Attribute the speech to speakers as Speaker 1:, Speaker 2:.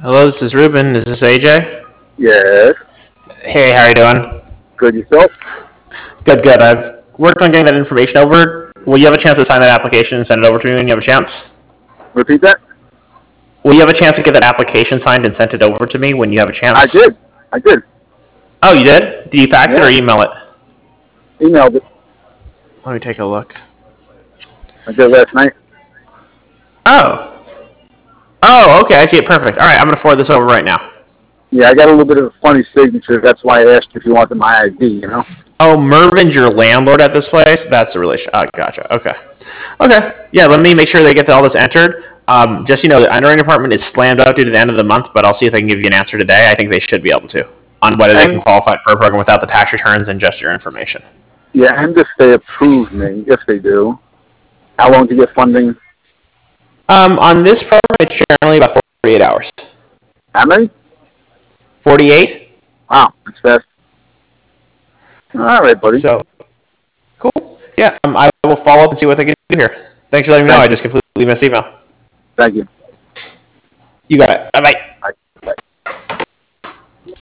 Speaker 1: Hello, this is Ruben. Is this AJ?
Speaker 2: Yes.
Speaker 1: Hey, how are you doing?
Speaker 2: Good yourself?
Speaker 1: Good, good. I've worked on getting that information over. Will you have a chance to sign that application and send it over to me when you have a chance?
Speaker 2: Repeat that?
Speaker 1: Will you have a chance to get that application signed and sent it over to me when you have a
Speaker 2: I
Speaker 1: chance?
Speaker 2: did. I did.
Speaker 1: Oh, you did? Did you fax it or
Speaker 2: Yeah.
Speaker 1: email it?
Speaker 2: Emailed it.
Speaker 1: Let me take a look.
Speaker 2: I did last night.
Speaker 1: Oh. Oh, okay. I see it. Perfect. All right, I'm going to forward this over right now.
Speaker 2: Yeah, I got a little bit of a funny signature. That's why I asked if you wanted my ID,
Speaker 1: Oh, Mervin's your landlord at this place? That's the relation. Oh, gotcha. Okay. Okay. Yeah, let me make sure they get all this entered. Just so you know, the underwriting department is slammed out due to the end of the month, but I'll see if I can give you an answer today. I think they should be able to on whether they can
Speaker 2: And,
Speaker 1: qualify for a program without the tax returns and just your information.
Speaker 2: yeah, and if they approve me, if they do, how long to get funding?
Speaker 1: On this program, it's generally about 48 hours.
Speaker 2: How many?
Speaker 1: 48?
Speaker 2: Wow, that's fast. All right, buddy.
Speaker 1: So, cool. Yeah, I will follow up and see what they can do here. Thanks for letting me know.
Speaker 2: Thank
Speaker 1: I
Speaker 2: you.
Speaker 1: just completely missed email.
Speaker 2: Thank you.
Speaker 1: You got it. Bye-bye.
Speaker 2: Bye.